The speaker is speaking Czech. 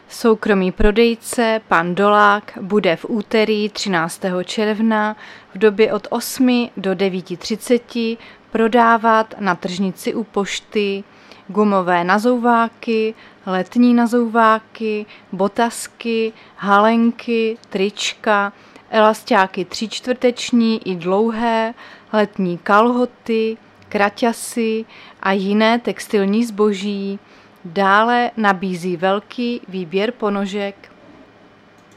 Soukromý prodejce pan Dolák bude v úterý 13. června v době od 8 do 9:30 prodávat na tržnici u pošty gumové nazouváky, letní nazouváky, botasky, halenky, trička, elasťáky 3/4 i dlouhé, letní kalhoty, kraťasy a jiné textilní zboží. Dále nabízí velký výběr ponožek.